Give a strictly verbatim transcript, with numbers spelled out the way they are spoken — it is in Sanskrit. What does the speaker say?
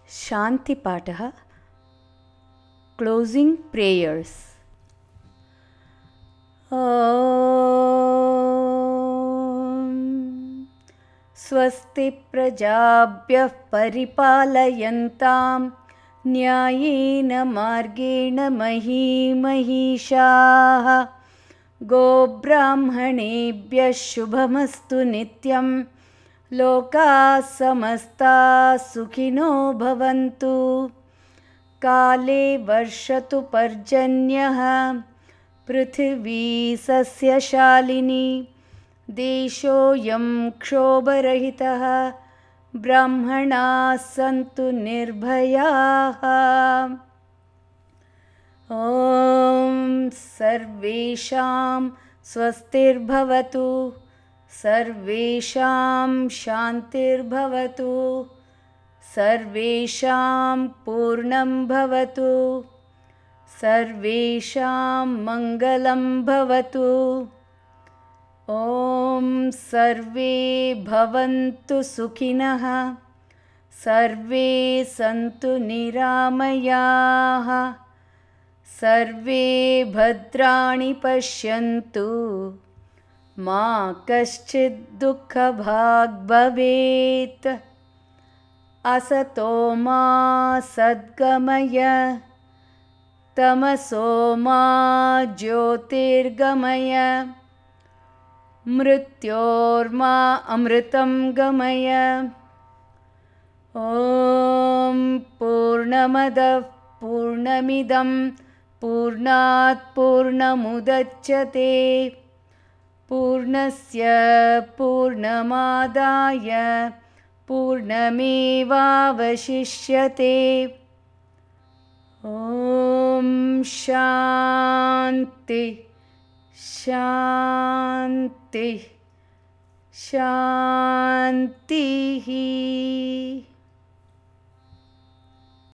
शान्तिपाठः क्लोसिंग् प्रेयर्स्। स्वस्ति प्रजाभ्यः परिपालयन्तां न्यायेन मार्गेण महीं महिषाः। गोब्राह्मणेभ्यः शुभमस्तु नित्यं। लोकाः समस्ताः सुखिनो भवन्तु। काले वर्षतु पर्जन्यः पृथिवी सस्यशालिनी। देशोऽयं क्षोभरहितः ब्राह्मणाः सन्तु निर्भयाः। ॐ सर्वेषां स्वस्तिर्भवतु, सर्वेषां शान्तिर्भवतु, सर्वेषां पूर्णं भवतु, सर्वेषां मङ्गलं भवतु। ॐ सर्वे भवन्तु सुखिनः, सर्वे सन्तु निरामयाः, सर्वे भद्राणि पश्यन्तु, मा कश्चित् दुःखभाग् भवेत्। असतो मा सद्गमय, तमसो मा ज्योतिर्गमय, मृत्योर्मा अमृतं गमय। ॐ पूर्णमदः पूर्णमिदं पूर्णात् पूर्णमुदच्यते, पूर्णस्य पूर्णमादाय पूर्णमेवावशिष्यते। ॐ शान्ति शान्ति शान्तिः।